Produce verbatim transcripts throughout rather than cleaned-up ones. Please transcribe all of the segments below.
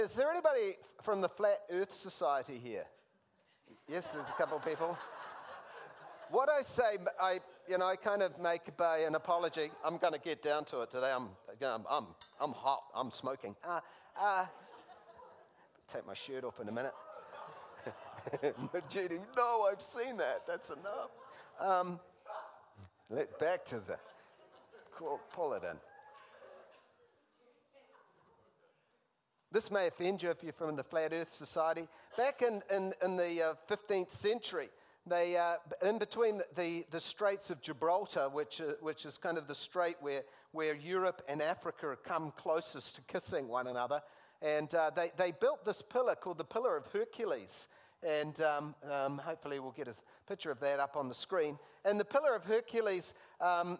Is there anybody from the Flat Earth Society here? Yes, there's a couple of people. What I say, I, you know, I kind of make an apology. I'm going to get down to it today. I'm, I'm, I'm, I'm hot. I'm smoking. Uh, uh, take my shirt off in a minute. Judy, no, I've seen that. That's enough. Um, let back to the. Cool, pull it in. This may offend you if you're from the Flat Earth Society. Back in, in, in the uh, fifteenth century, they uh, in between the, the, the Straits of Gibraltar, which, uh, which is kind of the strait where, where Europe and Africa come closest to kissing one another, and uh, they, they built this pillar called the Pillar of Hercules. And um, um, hopefully we'll get a picture of that up on the screen. And the Pillar of Hercules um,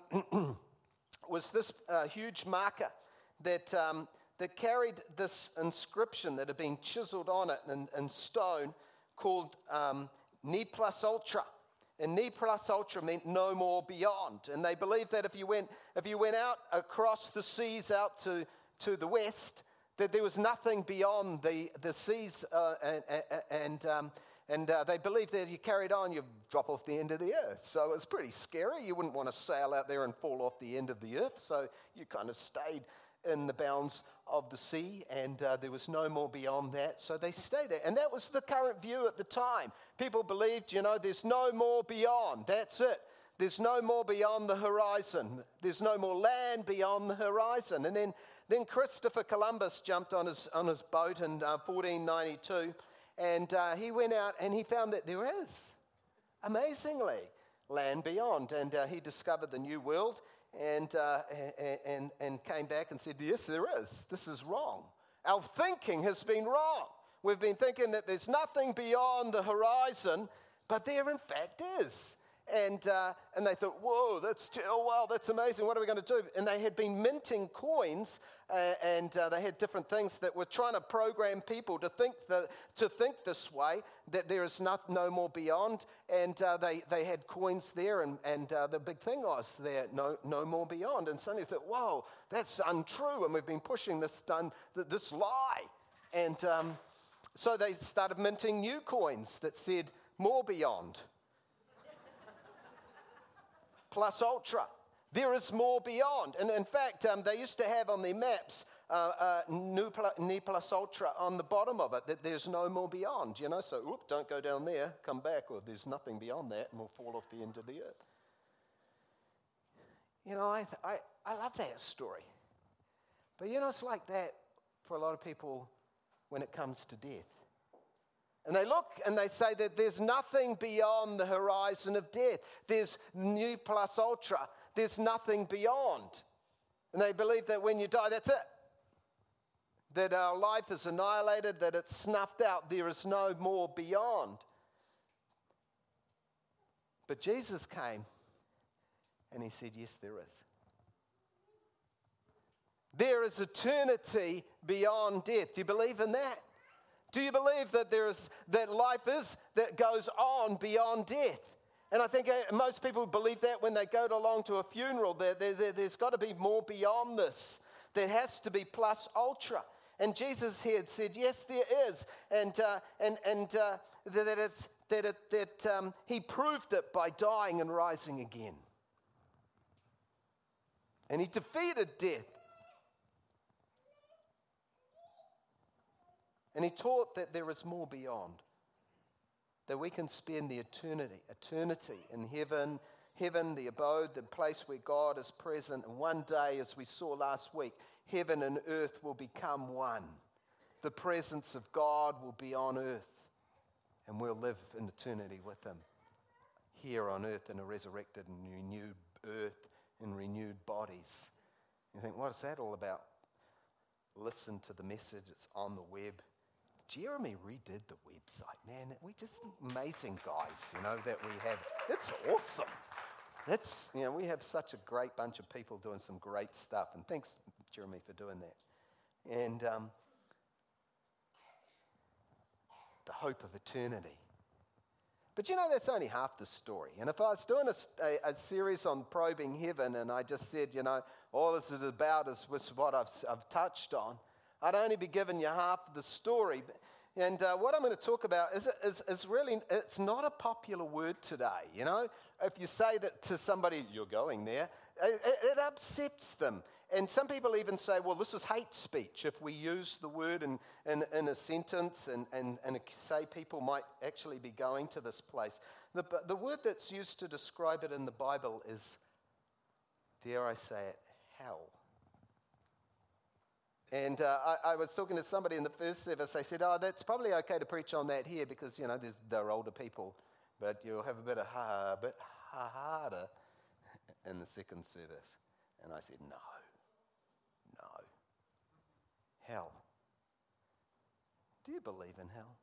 was this uh, huge marker that... Um, that carried this inscription that had been chiseled on it in, in stone called um, Ne Plus Ultra. And Ne Plus Ultra meant no more beyond. And they believed that if you went if you went out across the seas out to, to the west, that there was nothing beyond the, the seas. Uh, and and, um, and uh, they believed that if you carried on, you'd drop off the end of the earth. So it was pretty scary. You wouldn't want to sail out there and fall off the end of the earth. So you kind of stayed in the bounds of the sea, and uh, there was no more beyond that, so they stayed there. And that was the current view at the time. People believed, you know, there's no more beyond. That's it. There's no more beyond the horizon. There's no more land beyond the horizon. And then, then Christopher Columbus jumped on his on his boat in uh, fourteen ninety-two, and uh, he went out and he found that there is, amazingly, land beyond. And uh, he discovered the New World. And, uh, and, and came back and said, yes, there is. This is wrong. Our thinking has been wrong. We've been thinking that there's nothing beyond the horizon, but there in fact is. And, uh, and they thought, whoa, that's, oh, wow, that's amazing. What are we going to do? And they had been minting coins, uh, and uh, they had different things that were trying to program people to think the, to think this way, that there is not, no more beyond. And uh, they, they had coins there, and, and uh, the big thing was there, no, no more beyond. And suddenly they thought, whoa, that's untrue, and we've been pushing this, done, this lie. And um, so they started minting new coins that said more beyond. Plus ultra. There is more beyond. And in fact, um, they used to have on their maps uh, uh, Ne Plus Ultra on the bottom of it, that there's no more beyond, you know. So, whoop, don't go down there, come back, or there's nothing beyond that, and we'll fall off the end of the earth. You know, I, I, I love that story. But, you know, it's like that for a lot of people when it comes to death. And they look and they say that there's nothing beyond the horizon of death. There's Ne Plus Ultra. There's nothing beyond. And they believe that when you die, that's it. That our life is annihilated, that it's snuffed out. There is no more beyond. But Jesus came and he said, yes, there is. There is eternity beyond death. Do you believe in that? Do you believe that there is that life is that goes on beyond death? And I think most people believe that when they go along to a funeral, there, there, there, there's got to be more beyond this. There has to be plus ultra. And Jesus here said, yes, there is. And uh, and and uh, that it's that it, that um, he proved it by dying and rising again. And he defeated death. And he taught that there is more beyond, that we can spend the eternity, eternity in heaven, heaven, the abode, the place where God is present. And one day, as we saw last week, heaven and earth will become one. The presence of God will be on earth, and we'll live in eternity with him here on earth in a resurrected and renewed earth and renewed bodies. You think, what is that all about? Listen to the message. It's on the web. Jeremy redid the website, man. We just amazing guys, you know, that we have. It's awesome. That's, you know, we have such a great bunch of people doing some great stuff. And thanks, Jeremy, for doing that. And um, the hope of eternity. But you know, that's only half the story. And if I was doing a, a, a series on probing heaven and I just said, you know, all this is about is, is what I've, I've touched on, I'd only be giving you half of the story. And uh, what I'm going to talk about is, is, is really, it's not a popular word today, you know. If you say that to somebody, you're going there, it, it upsets them. And some people even say, well, this is hate speech if we use the word in, in, in a sentence and, and, and say people might actually be going to this place. The, the word that's used to describe it in the Bible is, dare I say it, hell. And uh, I, I was talking to somebody in the first service. They said, oh, that's probably okay to preach on that here because, you know, there's, they're older people. But you'll have a bit, of ha, a bit harder in the second service. And I said, no, no. Hell. Do you believe in hell?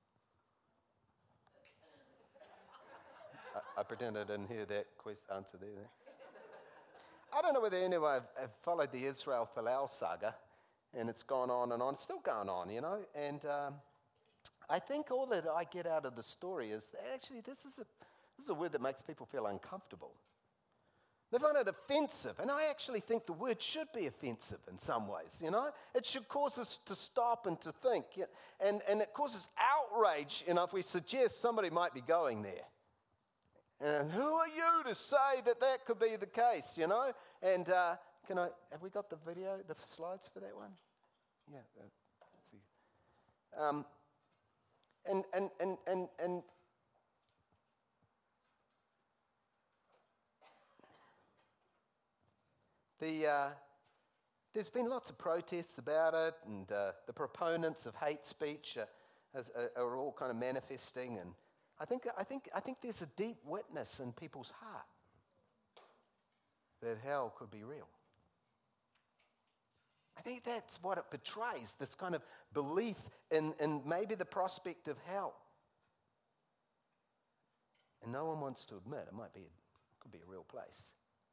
I, I pretend I didn't hear that answer there. I don't know whether anyone have, have followed the Israel Folau saga. And it's gone on and on, it's still going on, you know. And um, I think all that I get out of the story is that actually this is a this is a word that makes people feel uncomfortable. They find it offensive, and I actually think the word should be offensive in some ways, you know. It should cause us to stop and to think, and and it causes outrage, you know, if we suggest somebody might be going there. And who are you to say that that could be the case, you know? And uh, can I? Have we got the video, the slides for that one? Yeah. Uh, let's see. Um, and and and and and. The, uh, there's been lots of protests about it, and uh, the proponents of hate speech are, has, are, are all kind of manifesting. And I think, I think, I think there's a deep witness in people's heart that hell could be real. I think that's what it betrays, this kind of belief in, in maybe the prospect of hell. And no one wants to admit it might be, it could be a real place.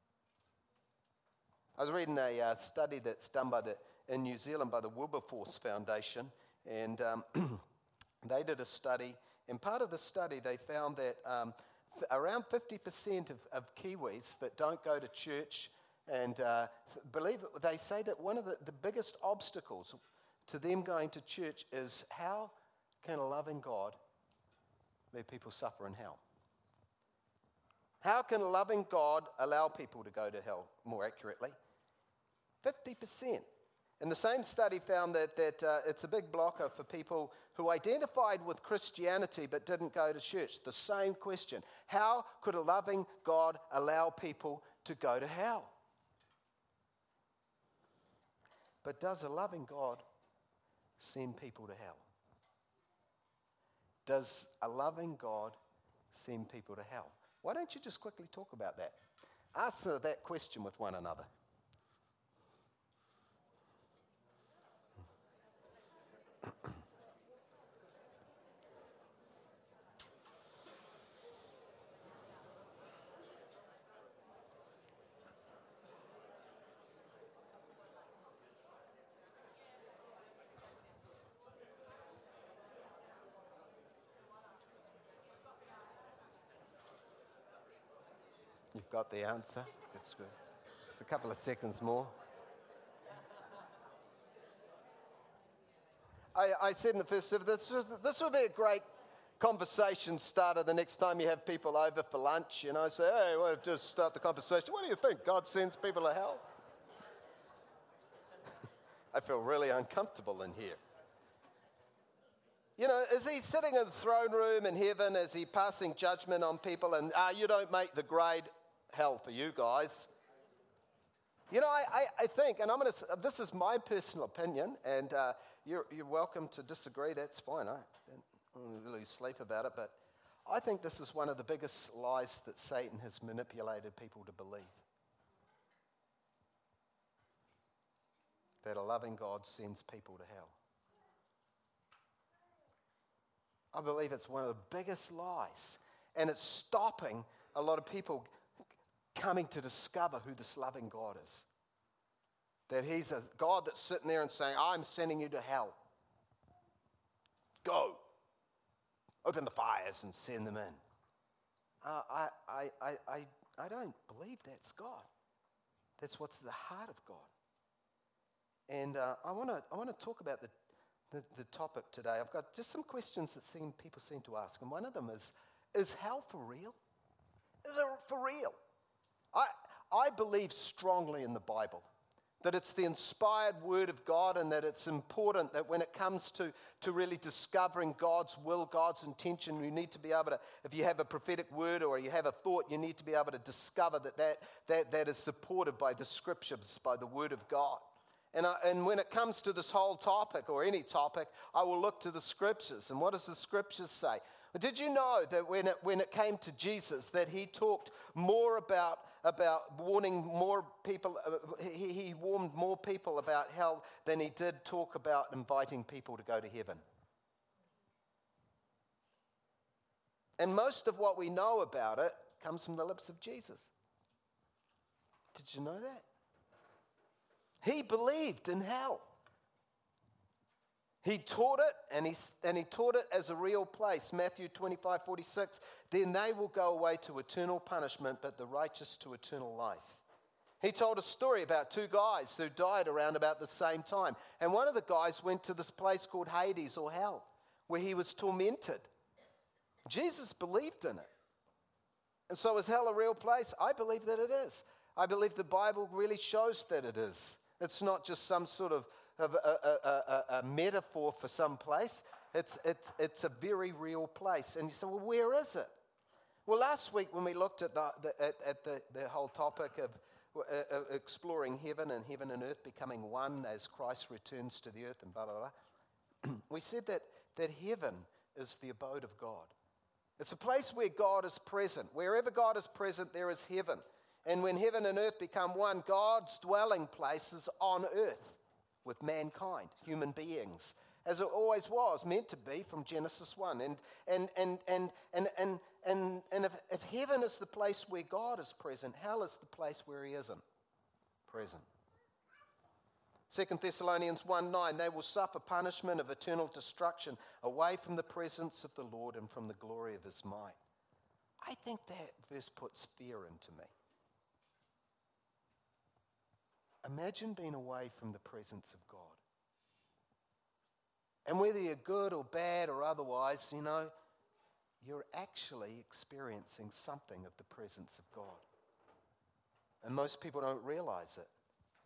I was reading a uh, study that's done by the, in New Zealand by the Wilberforce Foundation, and um, they did a study, and part of the study they found that um, f- around fifty percent of, of Kiwis that don't go to church, and uh, believe it, they say that one of the, the biggest obstacles to them going to church is how can a loving God let people suffer in hell? How can a loving God allow people to go to hell, more accurately? fifty percent. And the same study found that, that uh, it's a big blocker for people who identified with Christianity but didn't go to church. The same question. How could a loving God allow people to go to hell? But does a loving God send people to hell? Does a loving God send people to hell? Why don't you just quickly talk about that? Answer that question with one another. You've got the answer. That's good. It's a couple of seconds more. I, I said in the first service, this, this will be a great conversation starter the next time you have people over for lunch, you know. Say, hey, well, just start the conversation. What do you think? God sends people to hell? I feel really uncomfortable in here. You know, is he sitting in the throne room in heaven? Is he passing judgment on people? And ah, you don't make the grade, hell for you guys. You know, I, I, I think, and I'm going to. This is my personal opinion, and uh, you're you're welcome to disagree. That's fine. I don't lose sleep about it, but I think this is one of the biggest lies that Satan has manipulated people to believe. That a loving God sends people to hell. I believe it's one of the biggest lies, and it's stopping a lot of people coming to discover who this loving God is. That he's a God that's sitting there and saying, I'm sending you to hell. Go. Open the fires and send them in. Uh, I, I, I, I, I don't believe that's God. That's what's the heart of God. And uh, I want to I want to talk about the, the, the topic today. I've got just some questions that seem people seem to ask. And one of them is, is hell for real? Is it for real? I, I believe strongly in the Bible, that it's the inspired word of God, and that it's important that when it comes to, to really discovering God's will, God's intention, you need to be able to, if you have a prophetic word or you have a thought, you need to be able to discover that that, that, that is supported by the scriptures, by the word of God. And, I, and when it comes to this whole topic, or any topic, I will look to the scriptures. And what does the scriptures say? Did you know that when it, when it came to Jesus, that he talked more about, about warning more people, uh, he, he warned more people about hell than he did talk about inviting people to go to heaven? And most of what we know about it comes from the lips of Jesus. Did you know that? He believed in hell. He taught it, and he, and he taught it as a real place. Matthew twenty-five forty-six, then they will go away to eternal punishment, but the righteous to eternal life. He told a story about two guys who died around about the same time. And one of the guys went to this place called Hades, or hell, where he was tormented. Jesus believed in it. And so is hell a real place? I believe that it is. I believe the Bible really shows that it is. It's not just some sort of Of a, a, a, a metaphor for some place. It's, it's, it's a very real place. And you say, well, where is it? Well, last week when we looked at the, the, at, at the, the whole topic of uh, exploring heaven and heaven and earth becoming one as Christ returns to the earth and blah, blah, blah, we said that, that heaven is the abode of God. It's a place where God is present. Wherever God is present, there is heaven. And when heaven and earth become one, God's dwelling place is on earth with mankind, human beings, as it always was meant to be from Genesis one. And and and and and and and, and if, if heaven is the place where God is present, hell is the place where he isn't present. Second Thessalonians one nine, they will suffer punishment of eternal destruction away from the presence of the Lord and from the glory of his might. I think that verse puts fear into me. Imagine being away from the presence of God. And whether you're good or bad or otherwise, you know, you're actually experiencing something of the presence of God. And most people don't realize it.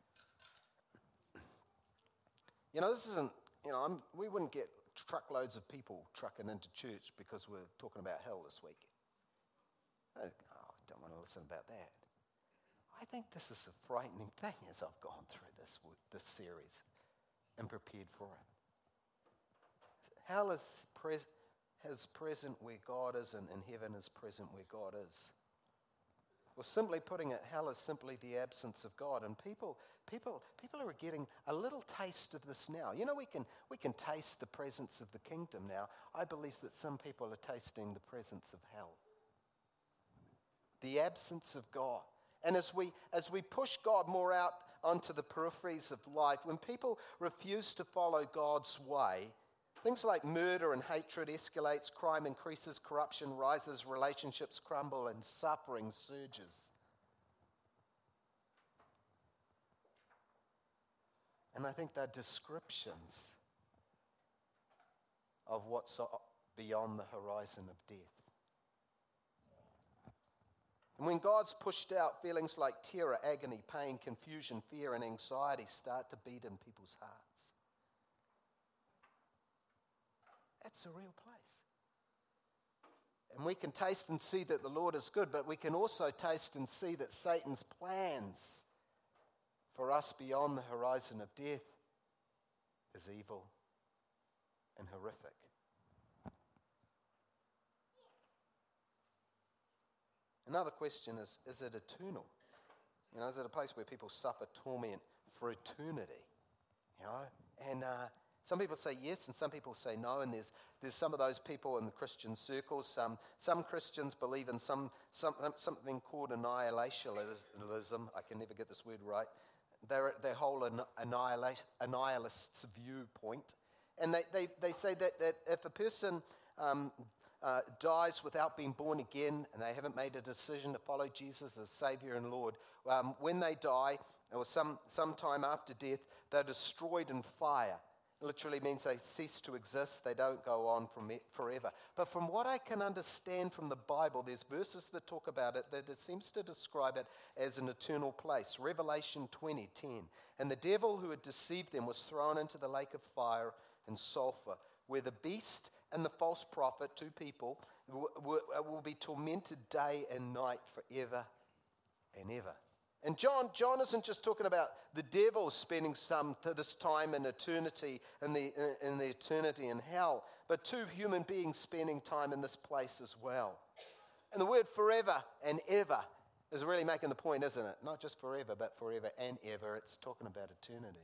You know, this isn't, you know, I'm, we wouldn't get truckloads of people trucking into church because we're talking about hell this week. Oh, I don't want to listen about that. I think this is a frightening thing as I've gone through this, this series and prepared for it. Hell is, pres- is present where God is, and, and heaven is present where God is. Well, simply putting it, hell is simply the absence of God. And people, people, people are getting a little taste of this now. You know, we can, we can taste the presence of the kingdom now. I believe that some people are tasting the presence of hell. The absence of God. And as we as we push God more out onto the peripheries of life, when people refuse to follow God's way, things like murder and hatred escalates, crime increases, corruption rises, relationships crumble, and suffering surges. And I think they're descriptions of what's beyond the horizon of death. And when God's pushed out, feelings like terror, agony, pain, confusion, fear, and anxiety start to beat in people's hearts. That's a real place. And we can taste and see that the Lord is good, but we can also taste and see that Satan's plans for us beyond the horizon of death is evil and horrific. Another question is, is it eternal? You know, is it a place where people suffer torment for eternity? You know, and uh, some people say yes, and some people say no. And there's there's some of those people in the Christian circles. Some some Christians believe in some, some something called annihilationism. I can never get this word right. They're they hold an annihilate, annihilist's viewpoint, and they, they, they say that, that if a person um, uh, dies without being born again and they haven't made a decision to follow Jesus as Savior and Lord, um, when they die, or some sometime after death, they're destroyed in fire. It literally means they cease to exist. They don't go on from it forever. But from what I can understand from the Bible, there's verses that talk about it that it seems to describe it as an eternal place. Revelation twenty ten. And the devil who had deceived them was thrown into the lake of fire and sulfur, where the beast and the false prophet, two people, will be tormented day and night forever and ever. And John, John isn't just talking about the devil spending some this time in eternity, in the, in the eternity in hell, but two human beings spending time in this place as well. And the word forever and ever is really making the point, isn't it? Not just forever, but forever and ever. It's talking about eternity.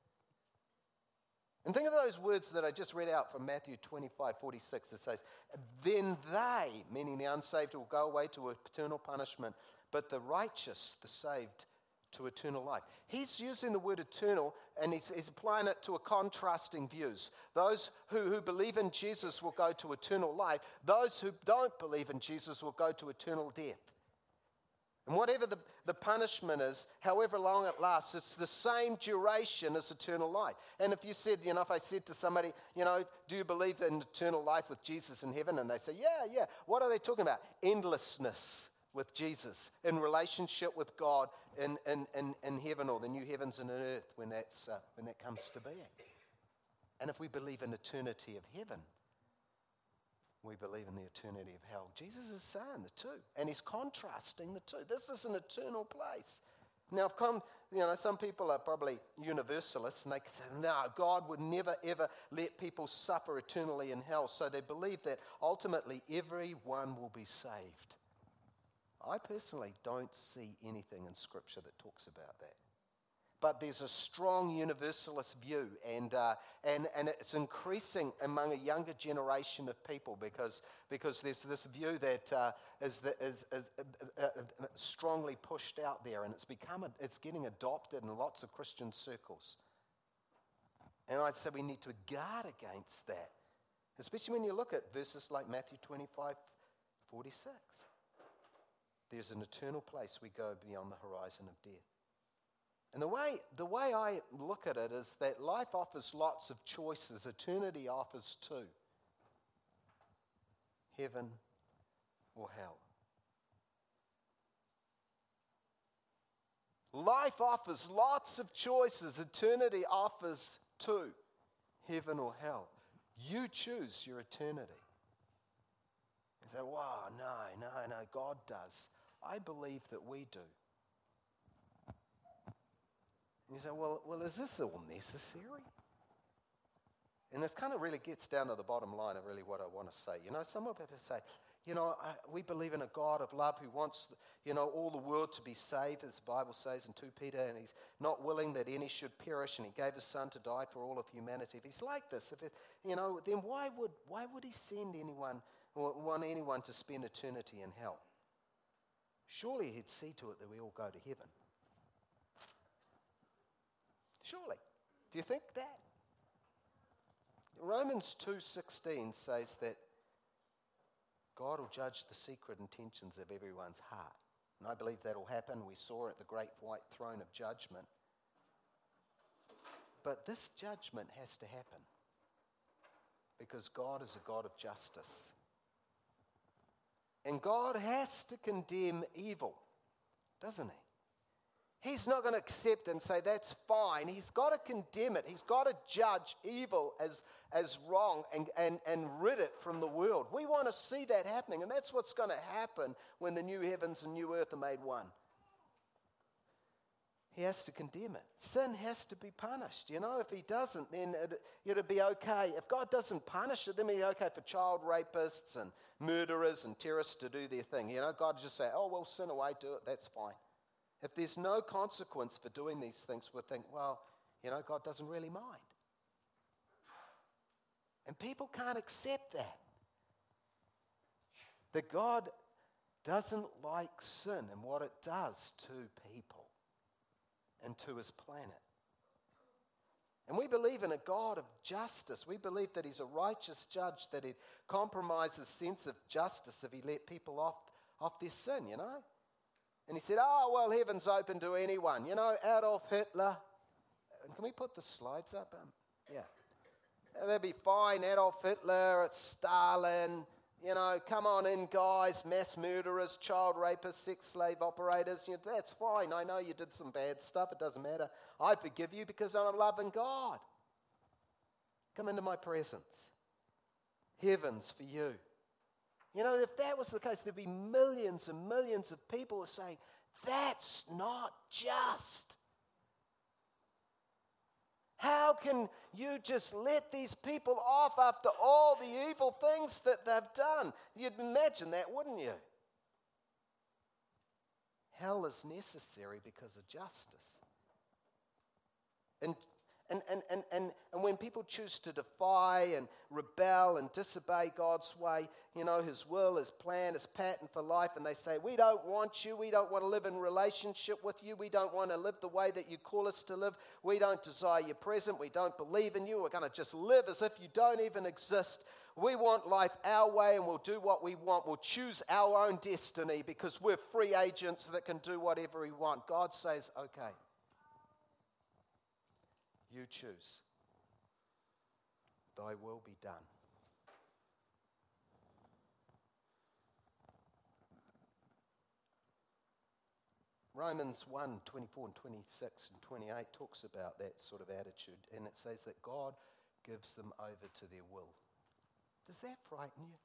And think of those words that I just read out from Matthew twenty-five forty-six. It says, then they, meaning the unsaved, will go away to eternal punishment, but the righteous, the saved, to eternal life. He's using the word eternal, and he's, he's applying it to a contrasting views. Those who, who believe in Jesus will go to eternal life. Those who don't believe in Jesus will go to eternal death. And whatever the, the punishment is, however long it lasts, it's the same duration as eternal life. And if you said, you know, if I said to somebody, you know, do you believe in eternal life with Jesus in heaven? And they say, yeah, yeah. What are they talking about? Endlessness with Jesus, in relationship with God in, in, in, in heaven, or the new heavens and earth when, that's, uh, when that comes to being. And if we believe in eternity of heaven, we believe in the eternity of hell. Jesus is saying the two, and he's contrasting the two. This is an eternal place. Now, I've come, you know, some people are probably universalists, and they can say, no, God would never, ever let people suffer eternally in hell. So they believe that ultimately everyone will be saved. I personally don't see anything in Scripture that talks about that. But there's a strong universalist view, and uh, and and it's increasing among a younger generation of people because because there's this view that uh, is that is, is uh, uh, uh, strongly pushed out there, and it's become a, it's getting adopted in lots of Christian circles. And I'd say we need to guard against that, especially when you look at verses like Matthew twenty-five forty-six. There's an eternal place we go beyond the horizon of death. And the way, the way I look at it is that life offers lots of choices. Eternity offers two. Heaven or hell. Life offers lots of choices. Eternity offers two. Heaven or hell. You choose your eternity. You say, wow, no, no, no, God does. I believe that we do. And you say, well, well, is this all necessary? And this kind of really gets down to the bottom line of really what I want to say. You know, some of people say, you know, I, we believe in a God of love who wants, you know, all the world to be saved, as the Bible says in Second Peter, and he's not willing that any should perish, and he gave his son to die for all of humanity. If he's like this, if it, you know, then why would why would he send anyone or want anyone to spend eternity in hell? Surely he'd see to it that we all go to heaven. Surely. Do you think that? Romans two sixteen says that God will judge the secret intentions of everyone's heart. And I believe that will happen. We saw it at the great white throne of judgment. But this judgment has to happen because God is a God of justice. And God has to condemn evil, doesn't he? He's not going to accept and say, that's fine. He's got to condemn it. He's got to judge evil as, as wrong and, and, and rid it from the world. We want to see that happening, and that's what's going to happen when the new heavens and new earth are made one. He has to condemn it. Sin has to be punished. You know, if he doesn't, then it, it'll be okay. If God doesn't punish it, then it'll be okay for child rapists and murderers and terrorists to do their thing. You know, God just say, oh, well, sin away, do it, that's fine. If there's no consequence for doing these things, we'll think, well, you know, God doesn't really mind. And people can't accept that. That God doesn't like sin and what it does to people and to his planet. And we believe in a God of justice. We believe that he's a righteous judge, that he'd compromise his sense of justice if he let people off, off their sin, you know. And he said, oh, well, heaven's open to anyone. You know, Adolf Hitler. Can we put the slides up? Um, yeah. That'd be fine. Adolf Hitler, Stalin, you know, come on in, guys, mass murderers, child rapists, sex slave operators. You know, that's fine. I know you did some bad stuff. It doesn't matter. I forgive you because I'm a loving God. Come into my presence. Heaven's for you. You know, if that was the case, there'd be millions and millions of people saying, that's not just. How can you just let these people off after all the evil things that they've done? You'd imagine that, wouldn't you? Hell is necessary because of justice. And And, and, and, and, and when people choose to defy and rebel and disobey God's way, you know, his will, his plan, his pattern for life, and they say, we don't want you, we don't want to live in relationship with you, we don't want to live the way that you call us to live, we don't desire your presence, we don't believe in you, we're going to just live as if you don't even exist. We want life our way and we'll do what we want. We'll choose our own destiny because we're free agents that can do whatever we want. God says, okay. You choose. Thy will be done. Romans one, twenty-four and twenty-six and twenty-eight talks about that sort of attitude, and it says that God gives them over to their will. Does that frighten you?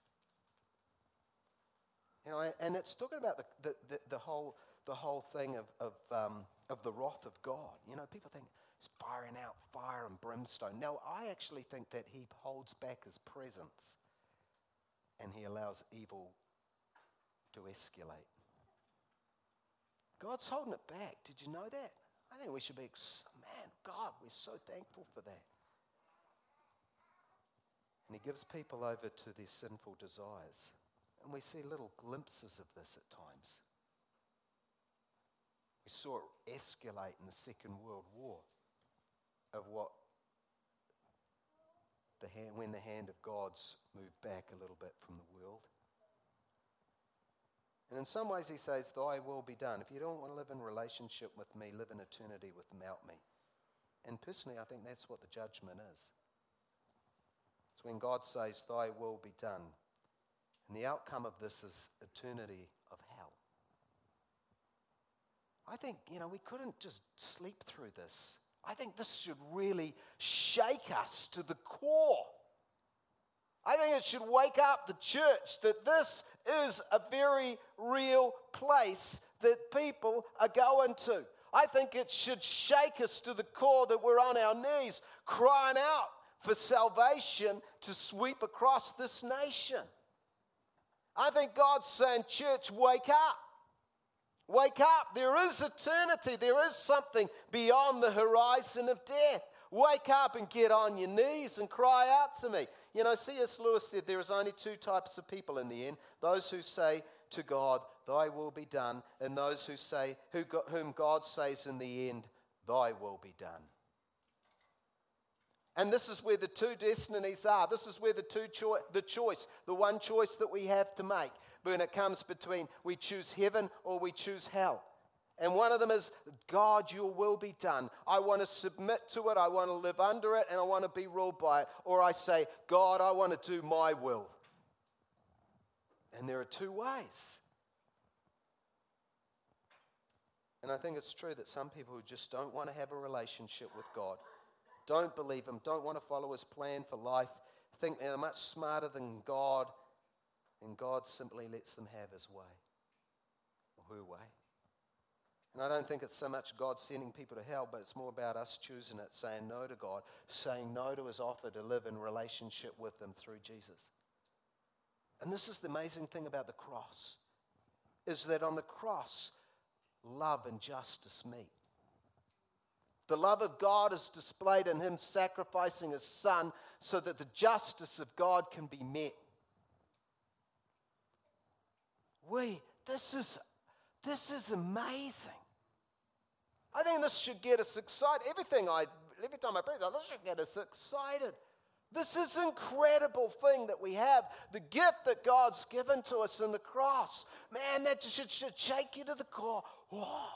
You know, and it's talking about the, the, the, the whole the whole thing of of um, of the wrath of God. You know, people think it's firing out fire and brimstone. No, I actually think that he holds back his presence and he allows evil to escalate. God's holding it back. Did you know that? I think we should be, man, God, we're so thankful for that. And he gives people over to their sinful desires. And we see little glimpses of this at times. We saw it escalate in the Second World War of what the hand, when the hand of God's moved back a little bit from the world. And in some ways he says, thy will be done. If you don't want to live in relationship with me, live in eternity without me. And personally, I think that's what the judgment is. It's when God says, thy will be done. And the outcome of this is eternity of hell. I think, you know, we couldn't just sleep through this. I think this should really shake us to the core. I think it should wake up the church that this is a very real place that people are going to. I think it should shake us to the core that we're on our knees crying out for salvation to sweep across this nation. I think God's saying, church, wake up. Wake up. There is eternity. There is something beyond the horizon of death. Wake up and get on your knees and cry out to me. You know, C S Lewis said there is only two types of people in the end. Those who say to God, thy will be done, and those who say, who, whom God says in the end, thy will be done. And this is where the two destinies are. This is where the two cho- the choice, the one choice that we have to make when it comes between we choose heaven or we choose hell. And one of them is, God, your will be done. I want to submit to it. I want to live under it, and I want to be ruled by it. Or I say, God, I want to do my will. And there are two ways. And I think it's true that some people who just don't want to have a relationship with God, don't believe him, don't want to follow his plan for life, think they're much smarter than God, and God simply lets them have his way, or her way. And I don't think it's so much God sending people to hell, but it's more about us choosing it, saying no to God, saying no to his offer to live in relationship with him through Jesus. And this is the amazing thing about the cross, is that on the cross, love and justice meet. The love of God is displayed in him sacrificing his son so that the justice of God can be met. We, this is, this is amazing. I think this should get us excited. Everything I every time I preach, I just get us excited. This is an incredible thing that we have. The gift that God's given to us in the cross. Man, that should, should shake you to the core. Whoa.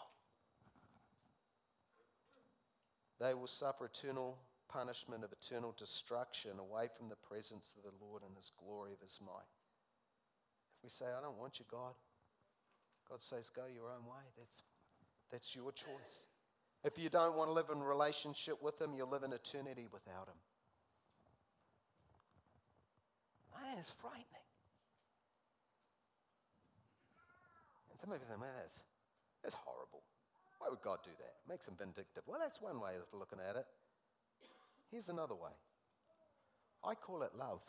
They will suffer eternal punishment of eternal destruction away from the presence of the Lord and his glory of his might. If we say, I don't want you, God, God says, go your own way. That's, that's your choice. If you don't want to live in relationship with him, you'll live in eternity without him. Man, it's frightening. And some people think, man, that's, that's horrible. Why would God do that? It makes him vindictive. Well, that's one way of looking at it. Here's another way. I call it love.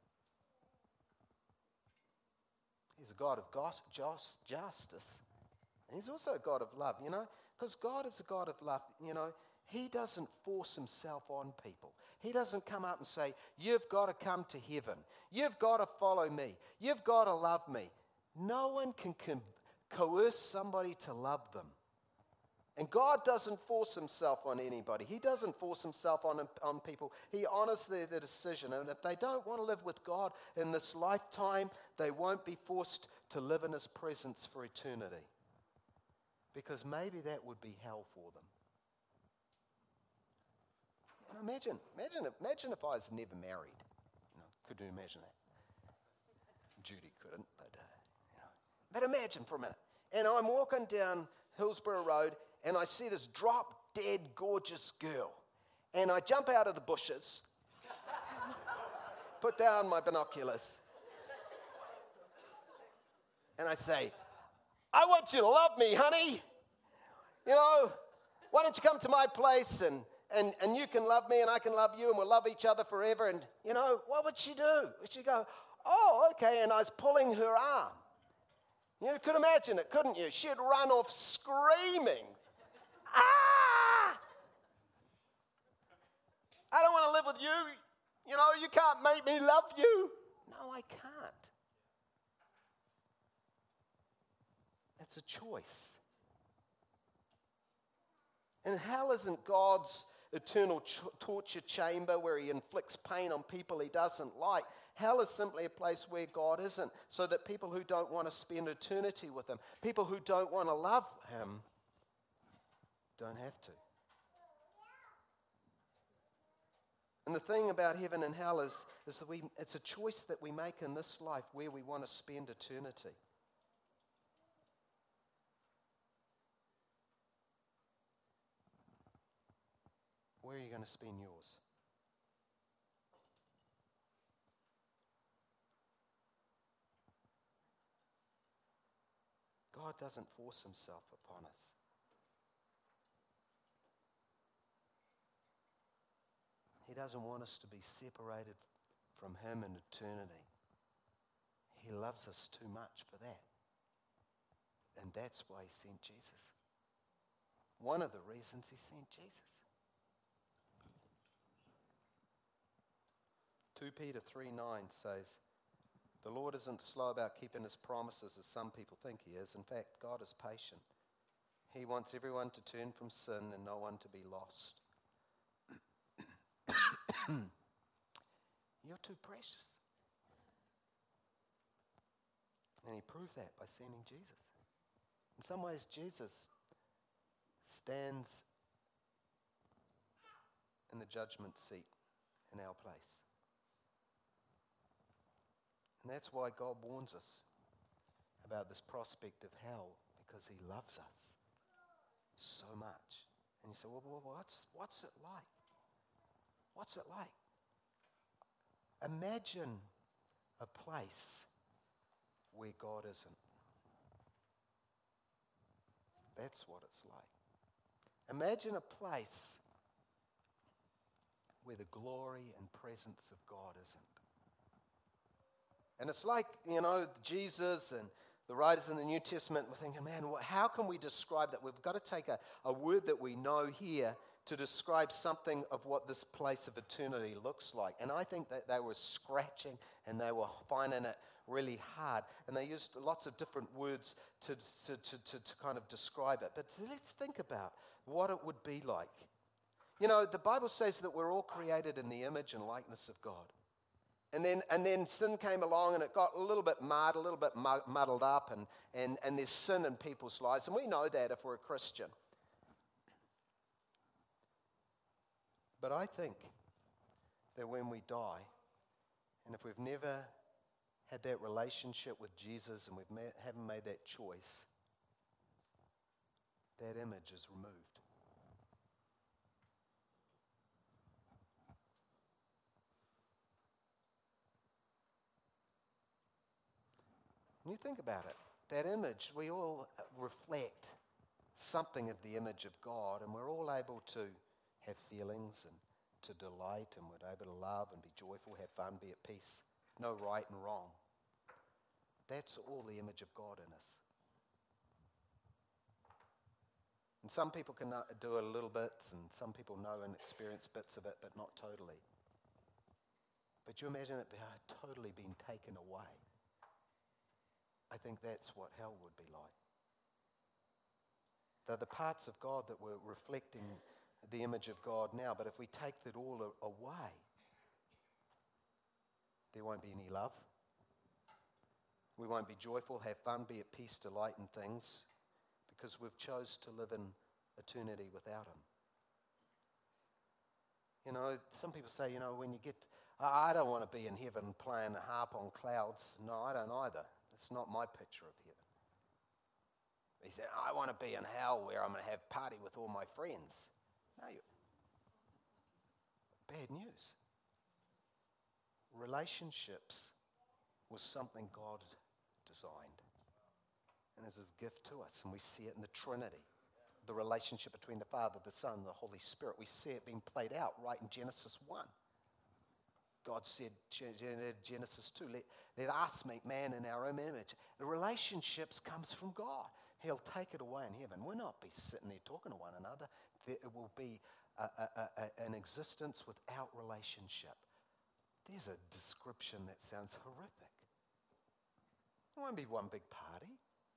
He's a God of goss, just, justice. And he's also a God of love, you know, because God is a God of love, you know. He doesn't force himself on people. He doesn't come up and say, you've got to come to heaven. You've got to follow me. You've got to love me. No one can co- coerce somebody to love them. And God doesn't force himself on anybody. He doesn't force himself on, on people. He honors their, their decision. And if they don't want to live with God in this lifetime, they won't be forced to live in his presence for eternity. Because maybe that would be hell for them. Imagine, imagine, if, imagine if I was never married. You know, could you imagine that? Judy couldn't, but uh, you know. But imagine for a minute. And I'm walking down Hillsborough Road, and I see this drop-dead gorgeous girl. And I jump out of the bushes, put down my binoculars, and I say, I want you to love me, honey. You know, why don't you come to my place and And, and you can love me and I can love you and we'll love each other forever. And, you know, what would she do? Would she go, oh, okay, and I was pulling her arm. You could imagine it, couldn't you? She'd run off screaming. Ah! I don't want to live with you. You know, you can't make me love you. No, I can't. That's a choice. And hell isn't God's eternal ch- torture chamber where he inflicts pain on people he doesn't like. Hell is simply a place where God isn't, so that people who don't want to spend eternity with him, people who don't want to love him, don't have to. And the thing about heaven and hell is, is that we, it's a choice that we make in this life where we want to spend eternity. Where are you going to spend yours? God doesn't force himself upon us. He doesn't want us to be separated from him in eternity. He loves us too much for that. And that's why he sent Jesus. One of the reasons he sent Jesus. Second Peter three nine says, the Lord isn't slow about keeping his promises as some people think he is. In fact, God is patient. He wants everyone to turn from sin and no one to be lost. You're too precious. And he proved that by sending Jesus. In some ways, Jesus stands in the judgment seat in our place. And that's why God warns us about this prospect of hell, because he loves us so much. And you say, well, well what's, what's it like? What's it like? Imagine a place where God isn't. That's what it's like. Imagine a place where the glory and presence of God isn't. And it's like, you know, Jesus and the writers in the New Testament were thinking, man, how can we describe that? We've got to take a, a word that we know here to describe something of what this place of eternity looks like. And I think that they were scratching and they were finding it really hard. And they used lots of different words to, to, to, to, to kind of describe it. But let's think about what it would be like. You know, the Bible says that we're all created in the image and likeness of God. And then, and then sin came along and it got a little bit marred, a little bit muddled up, and, and, and there's sin in people's lives. And we know that if we're a Christian. But I think that when we die, and if we've never had that relationship with Jesus and we ma- haven't made that choice, that image is removed. When you think about it, that image, we all reflect something of the image of God, and we're all able to have feelings and to delight, and we're able to love and be joyful, have fun, be at peace, know right and wrong. That's all the image of God in us. And some people can do a little bit, and some people know and experience bits of it, but not totally. But you imagine it totally being taken away. I think that's what hell would be like. They're the parts of God that we're reflecting the image of God now, but if we take that all away, there won't be any love. We won't be joyful, have fun, be at peace, delight in things, because we've chose to live in eternity without Him. You know, some people say, you know, when you get, I don't want to be in heaven playing a harp on clouds. No, I don't either. It's not my picture of heaven. He said, I want to be in hell where I'm going to have party with all my friends. No, you bad news. Relationships was something God designed. And it's His gift to us. And we see it in the Trinity. The relationship between the Father, the Son, and the Holy Spirit. We see it being played out right in Genesis one. God said, Genesis two, let, let us make man in our own image. The relationships comes from God. He'll take it away in heaven. We'll not be sitting there talking to one another. There will be a, a, a, an existence without relationship. There's a description that sounds horrific. It won't be one big party.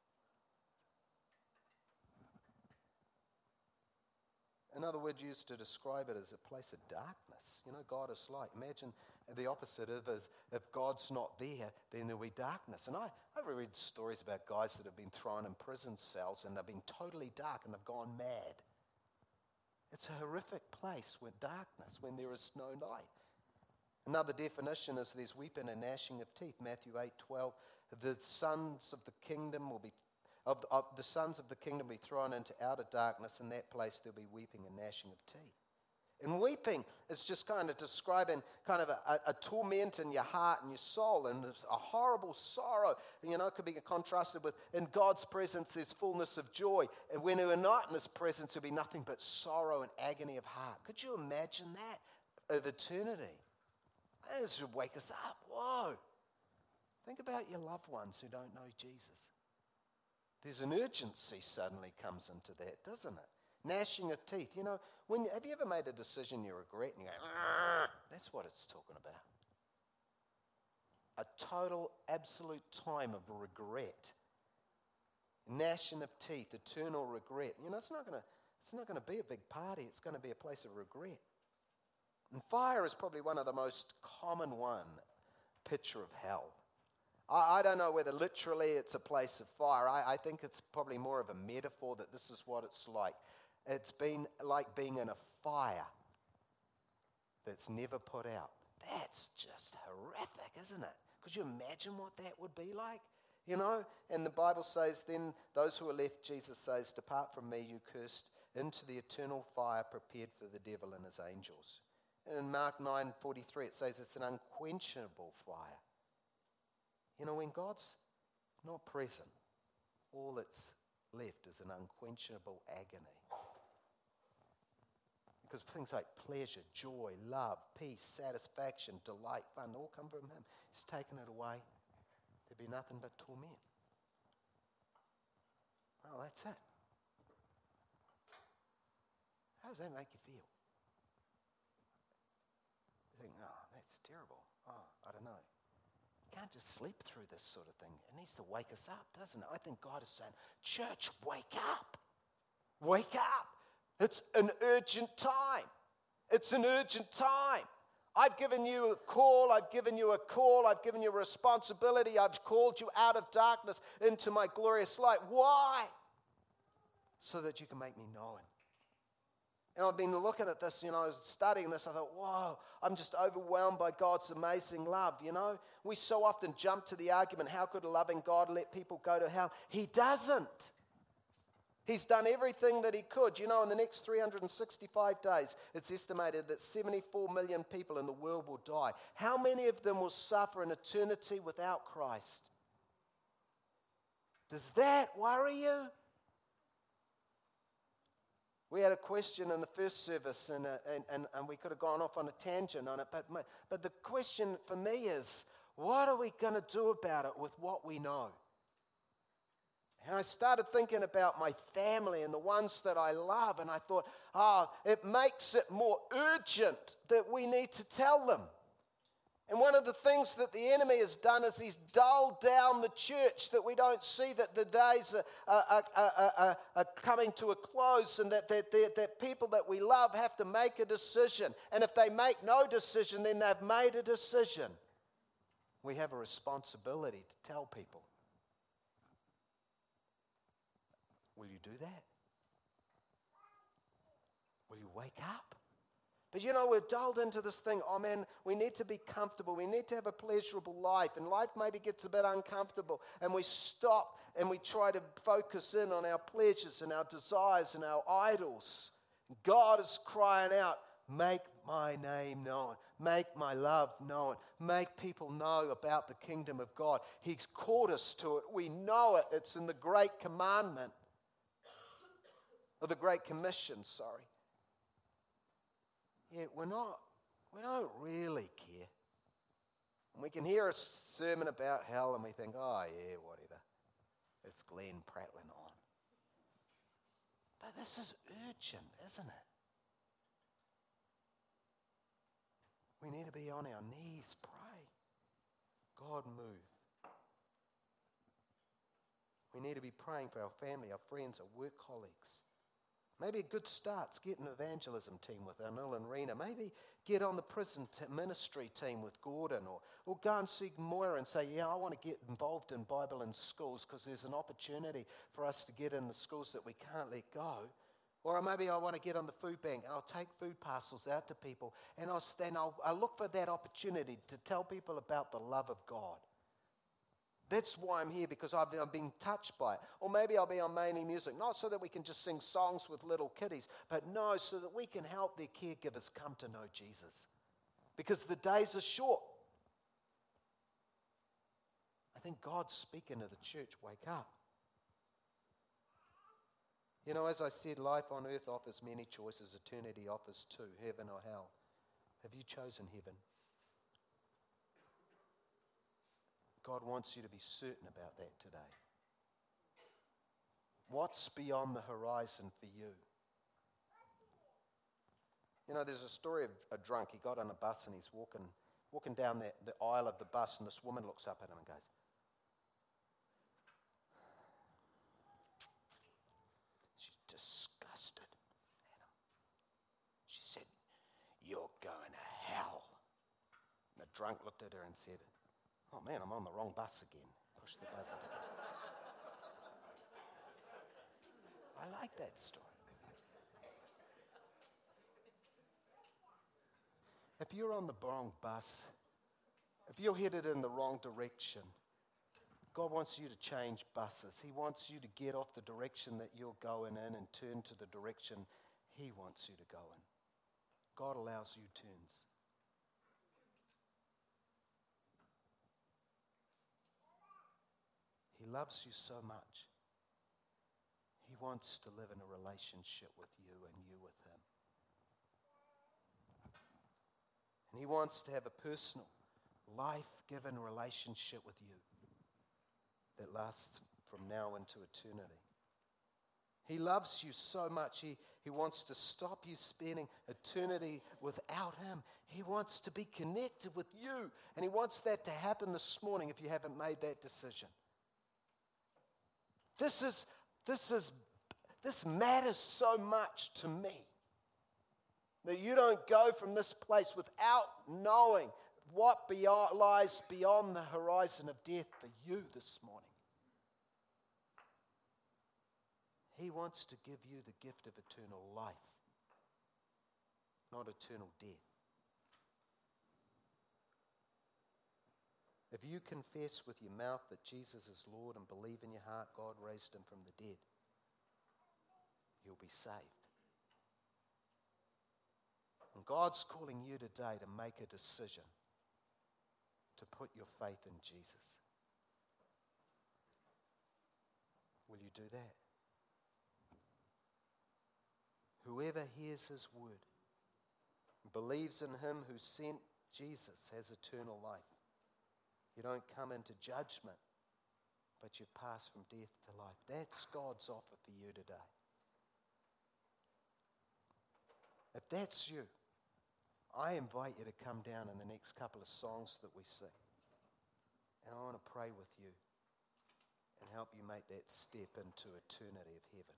Another word used to describe it as a place of darkness. You know, God is light. Imagine the opposite of is if God's not there, then there'll be darkness. And I, I read stories about guys that have been thrown in prison cells and they've been totally dark and they've gone mad. It's a horrific place with darkness when there is no light. Another definition is there's weeping and gnashing of teeth. Matthew eight twelve. The sons of the kingdom will be Of the, of the sons of the kingdom be thrown into outer darkness. In that place there'll be weeping and gnashing of teeth. And weeping is just kind of describing kind of a, a, a torment in your heart and your soul, and a horrible sorrow. And, you know, it could be contrasted with in God's presence there's fullness of joy. And when we're not in His presence, there'll be nothing but sorrow and agony of heart. Could you imagine that of eternity? This should wake us up. Whoa. Think about your loved ones who don't know Jesus. There's an urgency suddenly comes into that, doesn't it? Gnashing of teeth. You know, when have you ever made a decision you regret and you go, Argh! That's what it's talking about. A total, absolute time of regret. Gnashing of teeth, eternal regret. You know, it's not going to it's not going to be a big party. It's going to be a place of regret. And fire is probably one of the most common one picture of hell. I don't know whether literally it's a place of fire. I, I think it's probably more of a metaphor that this is what it's like. It's been like being in a fire that's never put out. That's just horrific, isn't it? Could you imagine what that would be like? You know, and the Bible says, then those who are left, Jesus says, depart from me, you cursed, into the eternal fire prepared for the devil and his angels. In Mark nine forty-three, it says it's an unquenchable fire. You know, when God's not present, all that's left is an unquenchable agony. Because things like pleasure, joy, love, peace, satisfaction, delight, fun, all come from Him. He's taken it away. There'd be nothing but torment. Oh, that's it. How does that make you feel? You think, oh, that's terrible. Oh, I don't know. Can't just sleep through this sort of thing. It needs to wake us up, doesn't it? I think God is saying, church, wake up. Wake up. It's an urgent time. It's an urgent time. I've given you a call, I've given you a call, I've given you a responsibility, I've called you out of darkness into my glorious light. Why? So that you can make me known. And I've been looking at this, you know, studying this, I thought, whoa, I'm just overwhelmed by God's amazing love, you know. We so often jump to the argument, how could a loving God let people go to hell? He doesn't. He's done everything that he could. You know, in the next three hundred sixty-five days, it's estimated that seventy-four million people in the world will die. How many of them will suffer an eternity without Christ? Does that worry you? We had a question in the first service, and, uh, and, and, and we could have gone off on a tangent on it, but, my, but the question for me is, what are we going to do about it with what we know? And I started thinking about my family and the ones that I love, and I thought, oh, it makes it more urgent that we need to tell them. And one of the things that the enemy has done is he's dulled down the church, that we don't see that the days are, are, are, are, are coming to a close, and that, that, that, that people that we love have to make a decision. And if they make no decision, then they've made a decision. We have a responsibility to tell people. Will you do that? Will you wake up? But you know, we're dulled into this thing, oh man, we need to be comfortable. We need to have a pleasurable life. And life maybe gets a bit uncomfortable. And we stop and we try to focus in on our pleasures and our desires and our idols. God is crying out, make my name known. Make my love known. Make people know about the kingdom of God. He's called us to it. We know it. It's in the Great Commandment. Or the Great Commission, sorry. Yeah, we're not, we don't really care. And we can hear a sermon about hell and we think, oh yeah, whatever. It's Glenn prattling on. But this is urgent, isn't it? We need to be on our knees, pray. God, move. We need to be praying for our family, our friends, our work colleagues. Maybe a good start's get an evangelism team with Anil and Rena. Maybe get on the prison t- ministry team with Gordon, or, or go and see Moira and say, yeah, I want to get involved in Bible in schools because there's an opportunity for us to get in the schools that we can't let go. Or maybe I want to get on the food bank and I'll take food parcels out to people, and I'll, then I'll, I'll look for that opportunity to tell people about the love of God. That's why I'm here, because I've, I've been touched by it. Or maybe I'll be on Mainly Music, not so that we can just sing songs with little kiddies, but no, so that we can help their caregivers come to know Jesus. Because the days are short. I think God's speaking to the church, wake up. You know, as I said, life on earth offers many choices. Eternity offers two, heaven or hell. Have you chosen heaven? God wants you to be certain about that today. What's beyond the horizon for you? You know, there's a story of a drunk. He got on a bus and he's walking, walking down the, the aisle of the bus, and this woman looks up at him and goes, she's disgusted at him. She said, "You're going to hell." And the drunk looked at her and said, "Oh man, I'm on the wrong bus again." Push the buzzer again. I like that story. If you're on the wrong bus, if you're headed in the wrong direction, God wants you to change buses. He wants you to get off the direction that you're going in and turn to the direction He wants you to go in. God allows U-turns. He loves you so much. He wants to live in a relationship with you and you with Him. And He wants to have a personal, life-given relationship with you that lasts from now into eternity. He loves you so much, he, he wants to stop you spending eternity without Him. He wants to be connected with you, and He wants that to happen this morning if you haven't made that decision. This is, this is, this matters so much to me That you don't go from this place without knowing what beyond, lies beyond the horizon of death for you this morning. He wants to give you the gift of eternal life, not eternal death. If you confess with your mouth that Jesus is Lord and believe in your heart God raised him from the dead, you'll be saved. And God's calling you today to make a decision to put your faith in Jesus. Will you do that? Whoever hears his word, believes in him who sent Jesus, has eternal life. You don't come into judgment, but you pass from death to life. That's God's offer for you today. If that's you, I invite you to come down in the next couple of songs that we sing. And I want to pray with you and help you make that step into eternity of heaven,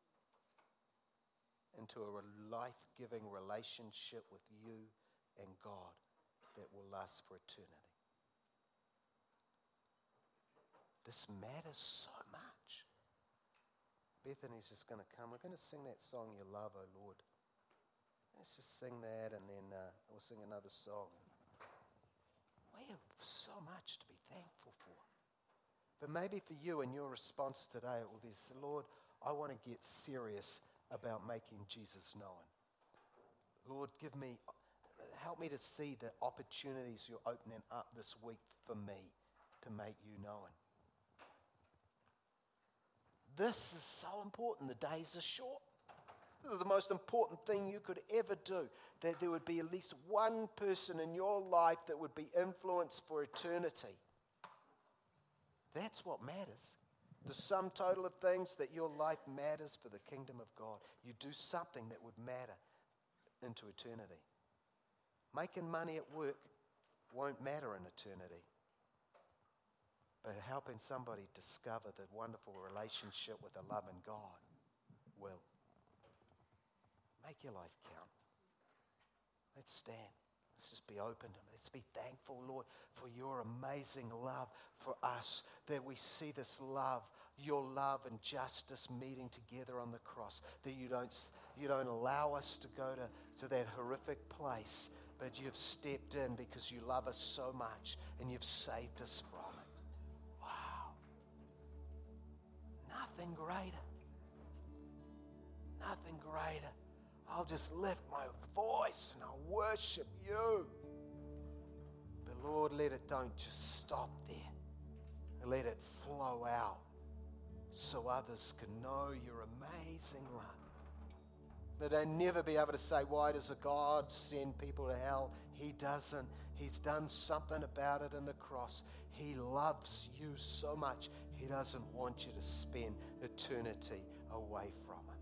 into a life-giving relationship with you and God that will last for eternity. This matters so much. Bethany's just going to come. We're going to sing that song, You Love, O Lord. Let's just sing that, and then uh, we'll sing another song. We have so much to be thankful for. But maybe for you and your response today, it will be, Lord, I want to get serious about making Jesus known. Lord, give me, help me to see the opportunities you're opening up this week for me to make you known. This is so important. The days are short. This is the most important thing you could ever do, that there would be at least one person in your life that would be influenced for eternity. That's what matters. The sum total of things, that your life matters for the kingdom of God. You do something that would matter into eternity. Making money at work won't matter in eternity. But helping somebody discover the wonderful relationship with a loving God will. Make your life count. Let's stand. Let's just be open to it. Let's be thankful, Lord, for your amazing love for us, that we see this love, your love and justice meeting together on the cross, that you don't, you don't allow us to go to, to that horrific place, but you've stepped in because you love us so much and you've saved us from it. Wow. Nothing greater. Nothing greater. I'll just lift my voice and I'll worship you. But Lord, let it don't just stop there. Let it flow out so others can know your amazing love. That they never be able to say, why does a God send people to hell? He doesn't. He's done something about it in the cross. He loves you so much. He doesn't want you to spend eternity away from it.